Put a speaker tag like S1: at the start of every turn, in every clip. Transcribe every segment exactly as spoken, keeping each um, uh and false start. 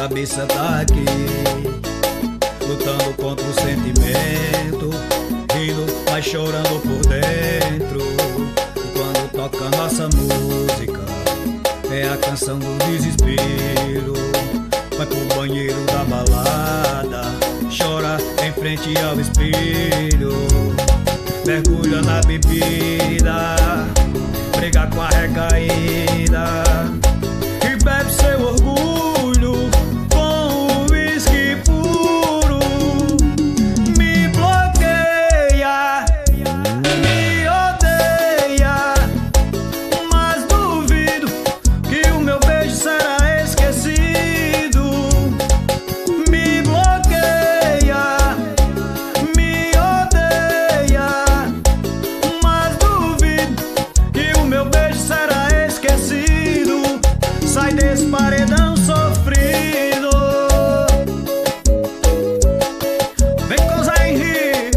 S1: cabeça tá aqui, lutando contra o sentimento, rindo, mas chorando por dentro. Quando toca nossa música, é a canção do desespero. Vai pro banheiro da balada, chora em frente ao espelho, mergulha na bebida, briga com a recaída e bebe seu orgulho com o uísque puro. Me bloqueia, me odeia, mas duvido que o meu beijo será esquecido. Me bloqueia, me odeia, mas duvido que o meu beijo será esquecido. Sai desse paredão sofrido. Vem com Zé Henrique.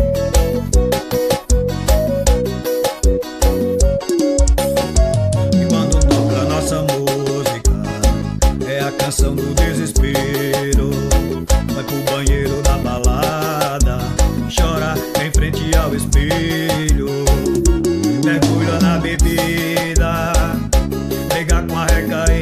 S1: E quando toca nossa música, é a canção do desespero. Vai pro banheiro da balada, chora em frente ao espelho, mergulha na bebida, briga com a recaída